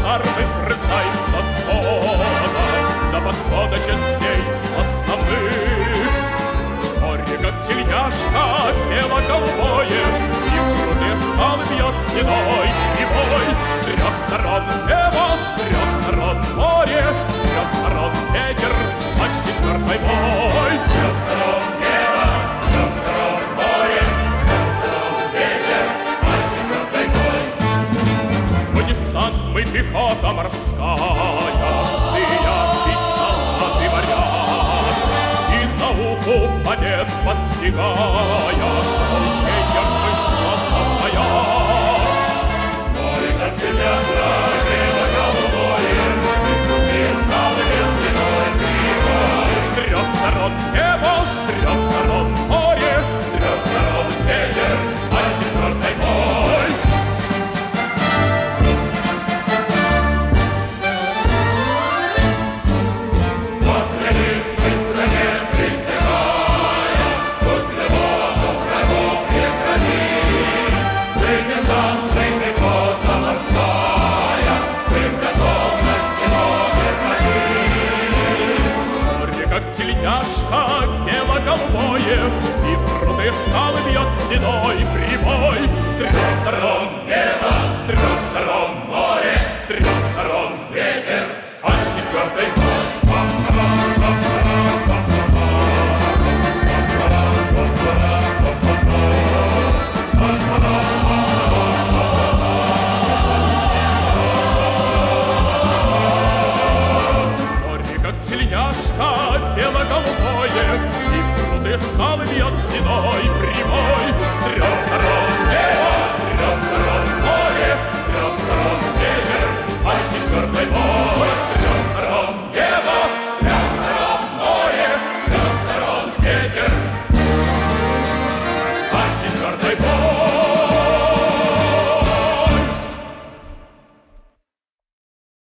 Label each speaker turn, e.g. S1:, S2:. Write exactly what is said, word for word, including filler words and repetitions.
S1: армы бросается свода до подхода частей основных. Море, как тельняшка, пело голубое, и круты скалы бьет седой кривой. С трех сторон небо, с трех сторон море, с трех сторон ветер, а с четвертой бой. С трех сторон небо, с трех сторон море, с трех сторон ветер, а с четвертой бой. Мы десант, мы пехота морская, ты я, ты солдаты моря, и науку побед постигая, учением мы снова моя. Море, как тельняшка, небо голубое, и скалы без седой кривой. С трех сторон небо, с трех сторон море, с трех сторон ветер, а с четвертой бой. Поклялись мы стране, присягая, хоть левого врагов не храни. Ты десант, ты пехота морская, ты в готовности ноги храни. Море, как тельняшка, бело голубое, и в пруды скалы бьет седой прибой. С трех сторон небо, с трех сторон море, с трех сторон ветер, а с четвертой бой. Море, как тельняшка, бело-голубое, и в пруды скалы бьет седой прибой. С трех сторон